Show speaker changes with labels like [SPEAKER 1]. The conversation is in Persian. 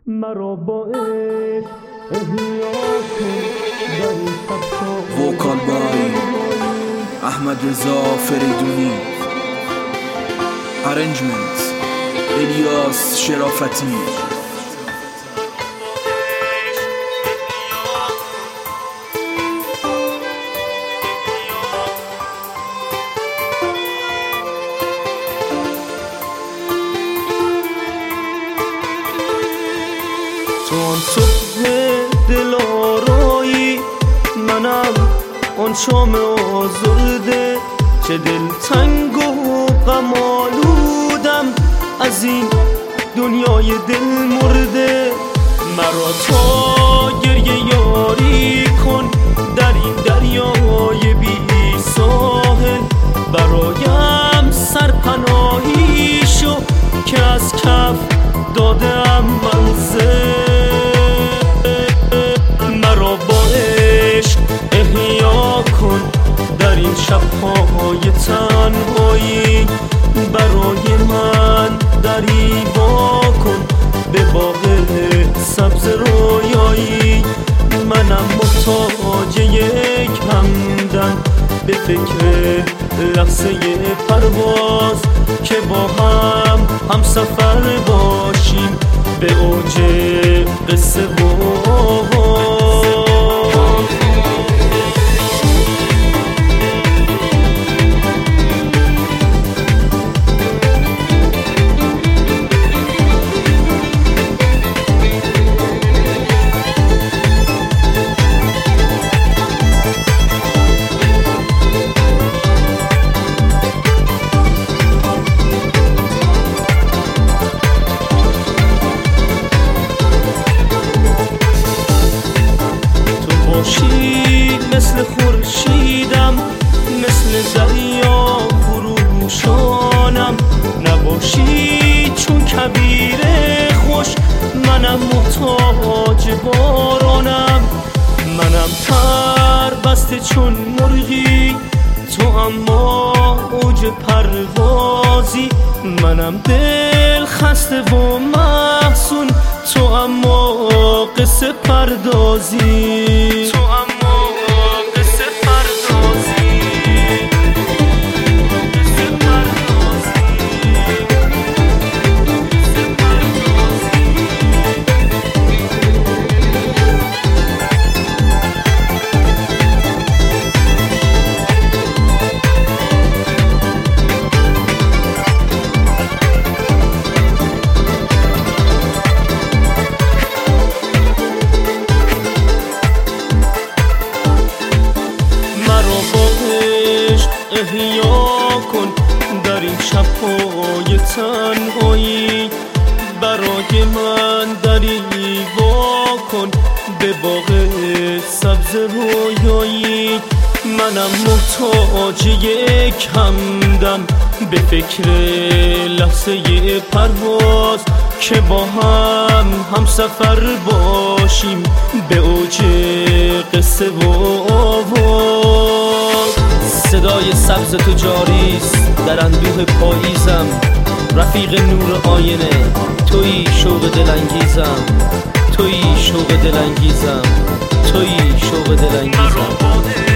[SPEAKER 1] مرا با عشق احیا کن در این شب.
[SPEAKER 2] وکال بای احمد رضا فریدونی، ارنجمنت الیاس شرافتی.
[SPEAKER 1] تو آن صبح دلارایی، منم آن شام آزرده، چه دلتنگ و غم آلودم از این دنیای دل مرده. مرا تا گریه یاری کن در این دریای بی ساحل، برایم سرپناهی شو که از کف دادم منزل. مرا با عشق احیا کن در این شب‌های تنهایی، برای من دری وا کن به باغ سبز رویایی. منم محتاج یک همدم به فکر لحظه پرواز، که با هم سفر باشیم به اوج قصه و مثل خورشیدم، مثل دریا خروشانم، نباشی چون کبیر خوش، منم محتاج بارانم. منم پر بسته چون مرغی، تو اما اوج پروازی. منم دل خسته و محزون، تو اما قصه پردازی. احیا کن در این شب‌های تنهایی، برای من دری وا کن به باغ سبز رویایی. منم محتاج یک همدم به فکر لحظه پرواز، که با هم سفر باشیم به اوج قصه و آواز. صدای سبز تو جاریست در اندوه پاییزم، رفیق نور آینه تویی، شوق دلانگیزم تویی، شوق دلانگیزم تویی، شوق دلانگیزم.